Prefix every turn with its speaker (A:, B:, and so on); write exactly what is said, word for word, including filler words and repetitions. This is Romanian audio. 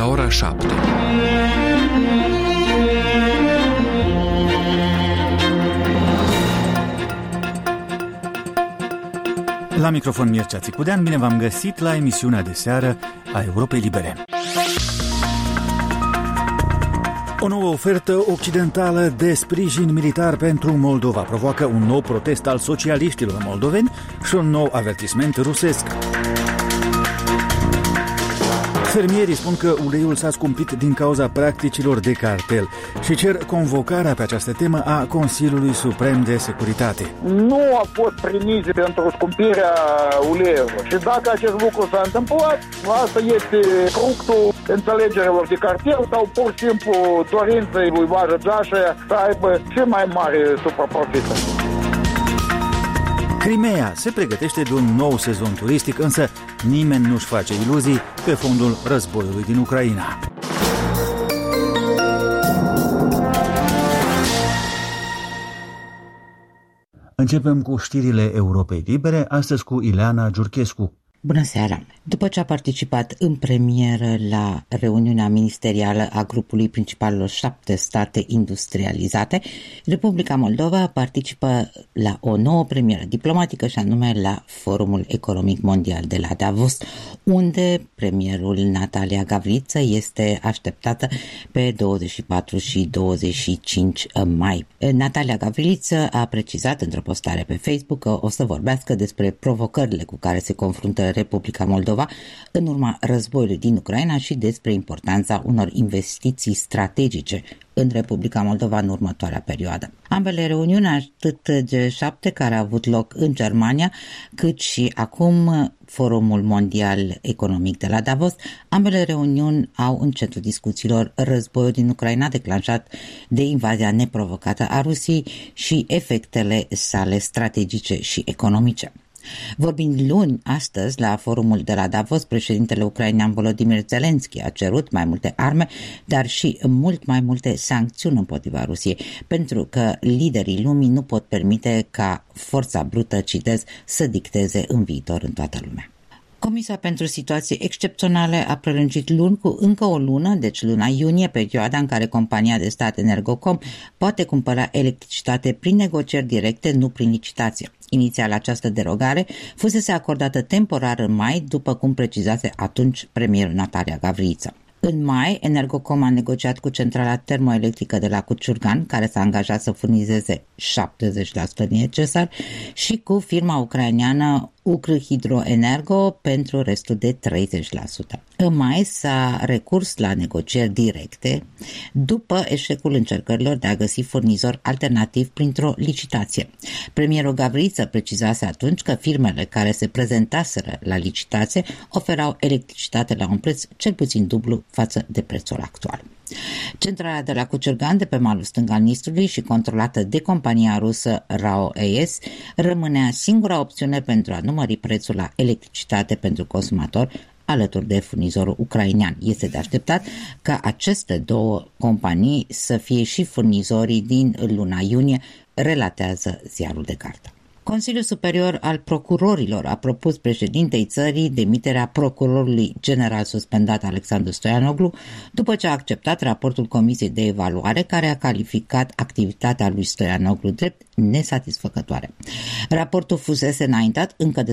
A: la ora șapte.
B: La microfon Mircea Țicudean, bine v-am găsit la emisiunea de seară a Europei Libere. O nouă ofertă occidentală de sprijin militar pentru Moldova provoacă un nou protest al socialiștilor moldoveni și un nou avertisment rusesc. Fermierii spun că uleiul s-a scumpit din cauza practicilor de cartel și cer convocarea pe această temă a Consiliului Suprem de Securitate.
C: Nu a fost primit pentru scumpirea uleiului și dacă acest lucru s-a întâmplat, asta este fructul înțelegerilor de cartel sau pur și simplu dorinței lui Vajă Giașa să aibă cel mai mare supraprofită.
B: Crimeea se pregătește de un nou sezon turistic, însă nimeni nu-și face iluzii pe fondul războiului din Ucraina. Începem cu știrile Europei Libere, astăzi cu Ileana Giurchescu.
D: Bună seara! După ce a participat în premieră la reuniunea ministerială a grupului principalelor șapte state industrializate, Republica Moldova participă la o nouă premieră diplomatică și anume la Forumul Economic Mondial de la Davos, unde premierul Natalia Gavriță este așteptată pe douăzeci și patru și douăzeci și cinci mai. Natalia Gavriță a precizat într-o postare pe Facebook că o să vorbească despre provocările cu care se confruntă Republica Moldova în urma războiului din Ucraina și despre importanța unor investiții strategice în Republica Moldova în următoarea perioadă. Ambele reuniuni, atât G șapte care a avut loc în Germania, cât și acum Forumul Mondial Economic de la Davos, ambele reuniuni au în centrul discuțiilor războiul din Ucraina declanșat de invazia neprovocată a Rusiei și efectele sale strategice și economice. Vorbind luni, astăzi, la forumul de la Davos, președintele ucrainean Volodymyr Zelensky a cerut mai multe arme, dar și mult mai multe sancțiuni împotriva Rusiei, pentru că liderii lumii nu pot permite ca forța brută, citez, să dicteze în viitor în toată lumea. Comisia pentru situații excepționale a prelungit luni cu încă o lună, deci luna iunie, perioada în care compania de stat Energocom poate cumpăra electricitate prin negocieri directe, nu prin licitație. Inițial, această derogare fusese acordată temporar în mai, după cum precizase atunci premierul Natalia Gavriță. În mai, Energocom a negociat cu centrala termoelectrică de la Cuciurgan, care s-a angajat să furnizeze șaptezeci la sută necesar, și cu firma ucraineană Ukrhydroenergo pentru restul de treizeci la sută. În mai s-a recurs la negocieri directe după eșecul încercărilor de a găsi furnizor alternativ printr-o licitație. Premierul Gavriță precizase atunci că firmele care se prezentaseră la licitație oferau electricitate la un preț cel puțin dublu față de prețul actual. Centrala de la Cuciurgan, de pe malul stâng al Nistrului și controlată de compania rusă RAO A S, rămânea singura opțiune pentru a numări prețul la electricitate pentru consumator alături de furnizorul ucrainean. Este de așteptat ca aceste două companii să fie și furnizorii din luna iunie, relatează ziarul de Garda. Consiliul Superior al Procurorilor a propus președintei țării demiterea procurorului general suspendat Alexandru Stoianoglu după ce a acceptat raportul Comisiei de Evaluare care a calificat activitatea lui Stoianoglu drept nesatisfăcătoare. Raportul fusese înaintat încă de